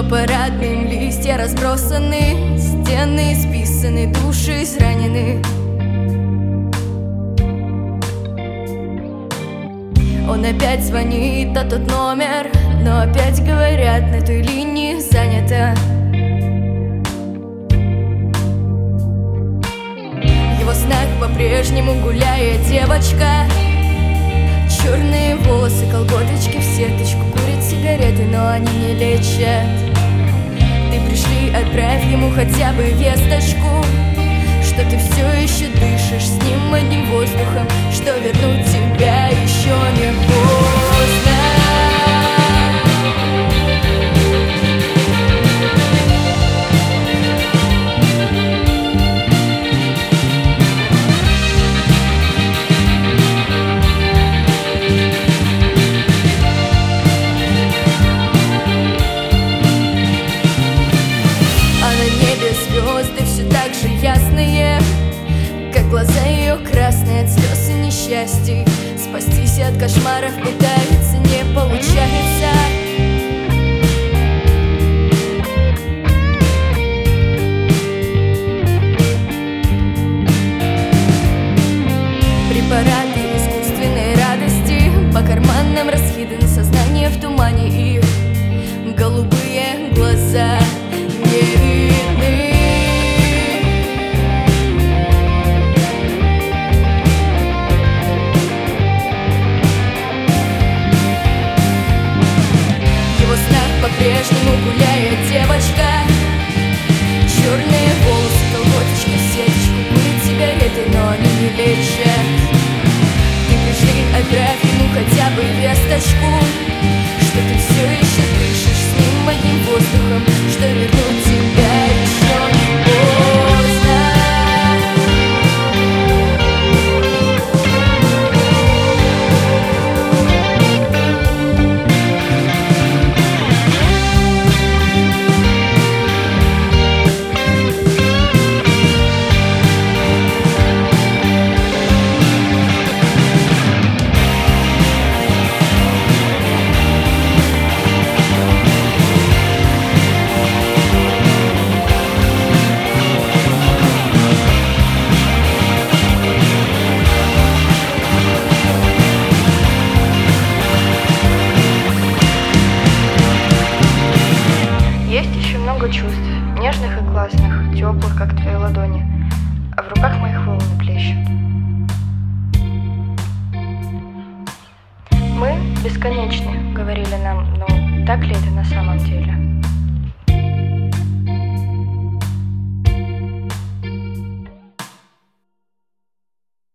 парадным листья разбросаны, стены исписаны, души изранены. Он опять звонит, а тот номер, но опять говорят, на той линии занято. В его снах по-прежнему гуляет девочка. Черные волосы, колготочки в сеточку, курит сигареты, но они не лечат. Ты пришли, отправь ему хотя бы весточку, что ты все еще дышишь с ним одним воздухом, что вернуть тебя еще не поздно. Звезды все так же ясные, как глаза ее красные от слез и несчастий. Спастись от кошмаров пытается, не получается. Препараты искусственной радости по карманам раскиданы, сознание в тумане, и голубые глаза не видны. По-прежнему гуляет девочка. Черные волосы, колготочки в сеточку, курит сигареты, но они не лечат. Ты пришли, отправь ему хотя бы весточку, что ты все еще дышишь с ним одним воздухом, что вернуть тебя еще не поздно. Чувств, нежных и классных, теплых, как твои ладони, а в руках моих волны плещут. Мы бесконечны, говорили нам, но так ли это на самом деле?